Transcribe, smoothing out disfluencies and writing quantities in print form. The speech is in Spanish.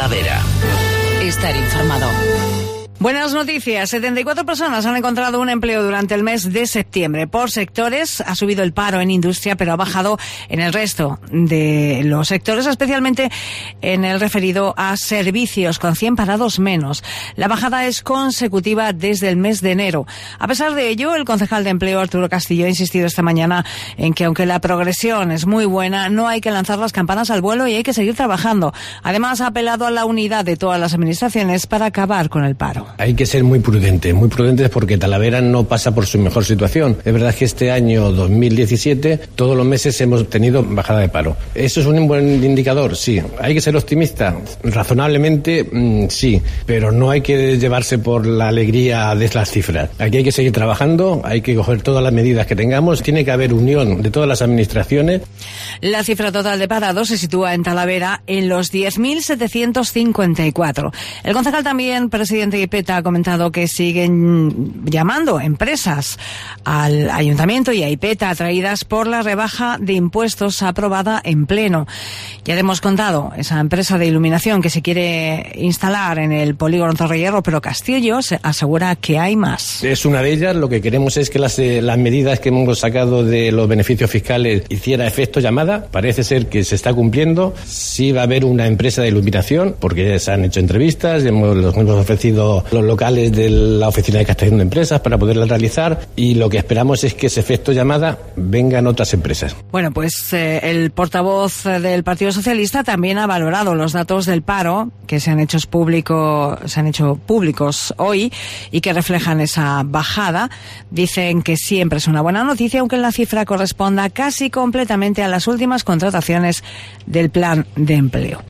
Talavera. Estar informado. Buenas noticias. 74 personas han encontrado un empleo durante el mes de septiembre. Por sectores ha subido el paro en industria, pero ha bajado en el resto de los sectores, especialmente en el referido a servicios, con 100 parados menos. La bajada es consecutiva desde el mes de enero. A pesar de ello, el concejal de Empleo, Arturo Castillo, ha insistido esta mañana en que aunque la progresión es muy buena, no hay que lanzar las campanas al vuelo y hay que seguir trabajando. Además, ha apelado a la unidad de todas las administraciones para acabar con el paro. Hay que ser muy prudentes porque Talavera no pasa por su mejor situación. Es verdad que este año 2017 todos los meses hemos tenido bajada de paro. ¿Eso es un buen indicador? Sí. ¿Hay que ser optimista? Razonablemente sí, pero no hay que llevarse por la alegría de las cifras. Aquí hay que seguir trabajando, hay que coger todas las medidas que tengamos, tiene que haber unión de todas las administraciones. La cifra total de parados se sitúa en Talavera en los 10.754. El concejal también, presidente de IPETA, ha comentado que siguen llamando empresas al ayuntamiento y a IPETA atraídas por la rebaja de impuestos aprobada en pleno. Ya le hemos contado, esa empresa de iluminación que se quiere instalar en el polígono Torrehierro, pero Castillo se asegura que hay más. Es una de ellas. Lo que queremos es que las medidas que hemos sacado de los beneficios fiscales hiciera efecto llamada. Parece ser que se está cumpliendo. Sí va a haber una empresa de iluminación, porque se han hecho entrevistas, los hemos ofrecido los locales de la Oficina de Captación de Empresas para poderlas realizar, y lo que esperamos es que ese efecto llamada vengan otras empresas. Bueno, pues el portavoz del Partido Socialista también ha valorado los datos del paro que se han hecho públicos hoy y que reflejan esa bajada. Dicen que siempre es una buena noticia, aunque la cifra corresponda casi completamente a las últimas contrataciones del plan de empleo.